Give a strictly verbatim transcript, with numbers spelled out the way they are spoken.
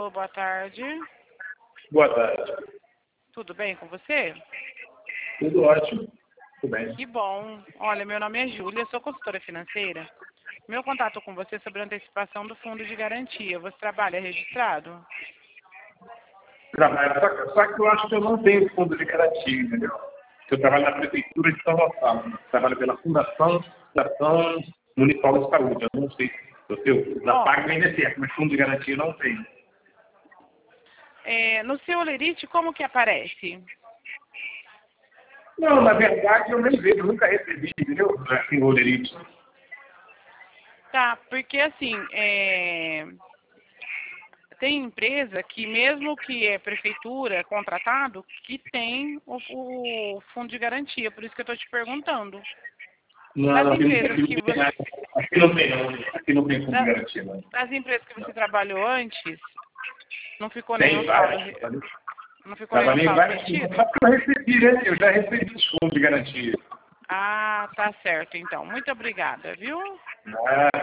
Alô, boa tarde. Boa tarde. Tudo bem com você? Tudo ótimo. Tudo bem. Que bom. Olha, meu nome é Júlia, sou consultora financeira. Meu contato com você é sobre a antecipação do fundo de garantia. Você trabalha registrado? Trabalho, só, que- só que eu acho que eu não tenho fundo de garantia, entendeu? Eu trabalho na Prefeitura de São Gonçalo. Trabalho pela Fundação, Fundação Municipal de Saúde. Eu não sei se eu tenho, na Ó. PAG ainda é certo, mas fundo de garantia eu não tenho. É, no seu Olerite, como que aparece? Não, na verdade eu nem vejo, nunca recebi, entendeu? Assim, o Olerite. Tá, porque assim, é, tem empresa que mesmo que é prefeitura, contratado, que tem o, o fundo de garantia. Por isso que eu estou te perguntando. Não, Das aqui, empresas aqui não que tem você, nada. Aqui não tem, não. Aqui não tem fundo de da- garantia, não. das empresas que você trabalhou antes, não ficou Tem nenhum saldo, várias. re- Trabalhei não ficou nenhum trabalhei em saldo várias. retido? Só que eu recebi, né? Eu já recebi os fundos de garantia. Ah, tá certo, então. Muito obrigada, viu? Ah,